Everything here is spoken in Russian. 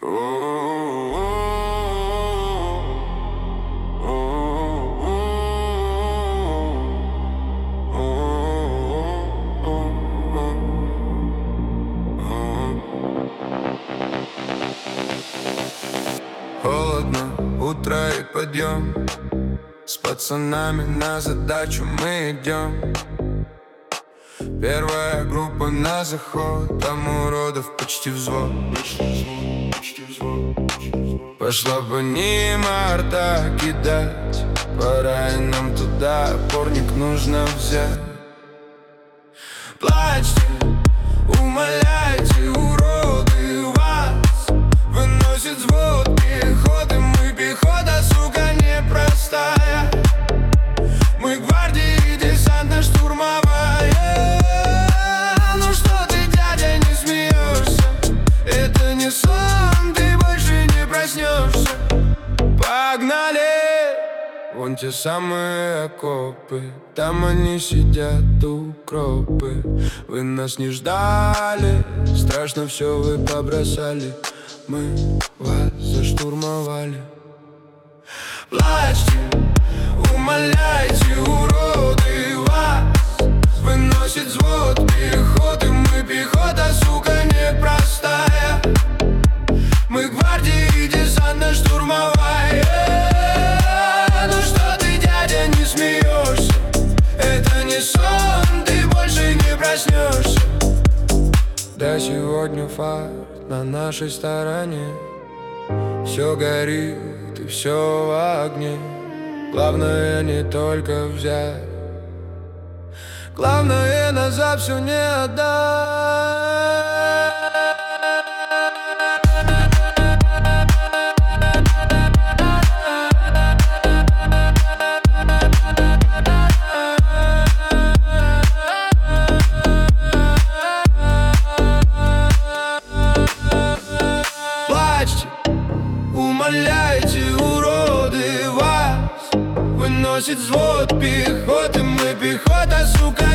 Холодно, утро и подъем. С пацанами на задачу мы идем. Первая группа на заход, там уродов почти взвод. Пошла по ним арта кидать, пора и нам туда опорник нужно взять. Плачьте, умоляйте, уроды, вас выносит взвод пехоты. Мы пехота, сука, непростая. Мы гвардии, десантно-штурмовая. Ну что ты, дядя, не смеешься? Это не сон, ты больше не проснешься. Погнали! Вон те самые окопы, там они сидят, укропы. Вы нас не ждали, страшно все вы побросали. Мы вас заштурмовали. Плачьте, умоляйте, уроды, вас выносит взвод пехоты. Мы пехота, сука, непростая. Мы гвардии, десантно-штурмовая. Ну что ты, дядя, не смеешься? Это не сон, ты больше не проснешься. Да, сегодня факт на нашей стороне. Все горит и все в огне. Главное не только взять, главное назад все не отдать. Плачьте, умоляйте, уроды, вас выносит взвод пехоты. Мы пехота, сука,